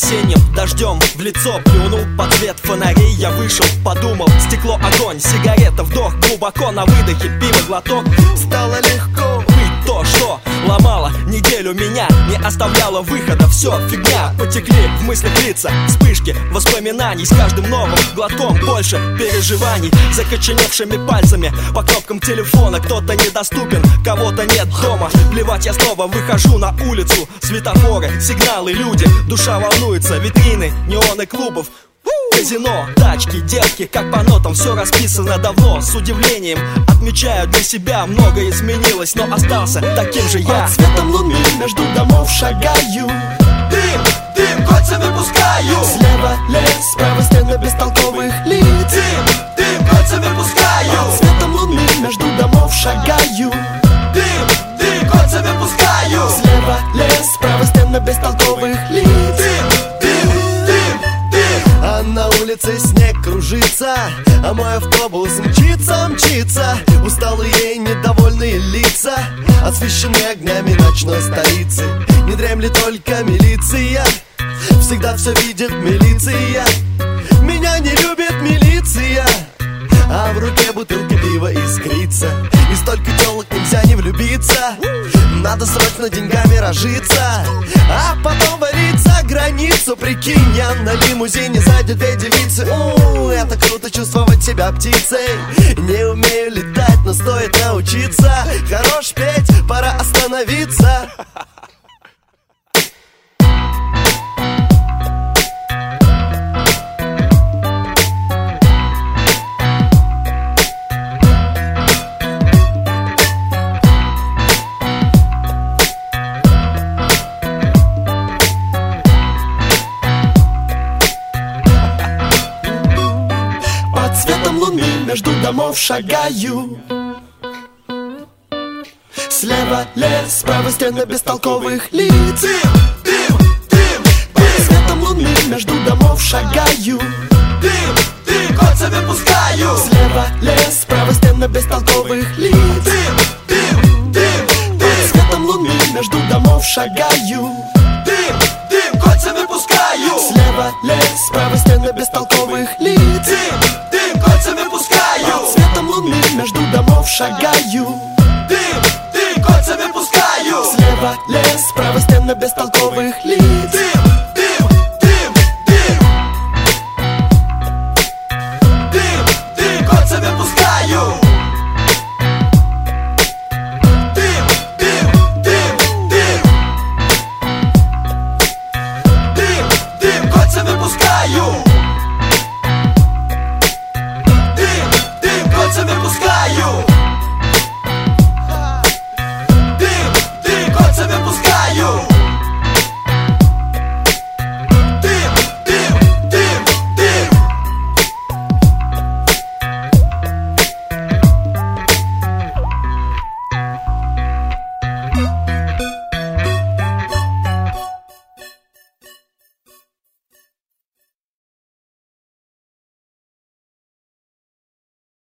осенним дождем в лицо плюнул под свет фонарей. Я вышел, подумал, стекло, огонь, сигарета, вдох, глубоко на выдохе, пиво, глоток. Стало легко быть то, что ломало неделю меня, не оставляло выхода, все фигня. Потекли в мыслях лица, вспышки воспоминаний, с каждым новым глотком больше переживаний. Закоченевшими пальцами по кнопкам телефона, кто-то недоступен, кого-то нет дома. Плевать, я снова выхожу на улицу. Светофоры, сигналы, люди, душа волнуется. Витрины, неоны клубов, казино, тачки, девки, как по нотам, все расписано давно. С удивлением отмечаю для себя, многое изменилось, но остался таким же я. Под светом луны между домов шагаю. Дым, дым, кольцами пускаю. Слева лес, справа стены бестолковых лиц. Дым, дым, кольцами пускаю. Под светом луны между домов шагаю. Дым, дым, кольцами пускаю. Слева лес, справа стены бестолковых лиц. Дым, дым, дым, дым. А на улице снег кружится, а мой автобус мчится. Усталые и недовольные лица, освещены огнями ночной столицы. Не дремлет только милиция, всегда все видит милиция. Меня не любит милиция, а в руке бутылка пива искрится. И столько телок нельзя не влюбиться, надо срочно деньгами разжиться, а потом валить за границу. Прикинь, я на лимузине сзади две девицы. Это круто чувствовать себя птицей. Не умею летать, но стоит научиться. Хорош петь, пора остановиться. Под светом луны между домов шагаю. Слева лес, справа стены бестолковых лиц. Дым, дым, дым, Под светом луны между домов шагаю. дым, дым, кольцами пускаю. Слева лес, справа стены бестолковых лиц. Дым, дым, дым, Под дым, светом луны между домов шагаю. дым, дым, кольцами пускаю. Слева лес, справа стены бестолковых лиц. Дым, дым, кольцами пускаю. Под светом луны между домов шагаю. Дым, дым, кольцами пускаю. Слева лес, справа стены бестолковых лиц. Дым, дым, дым, дым. Дым, дым, кольцами пускаю. Дым, дым, дым, дым. Дым, дым, кольцами пускаю. Дым, дым, кольцами пускаю.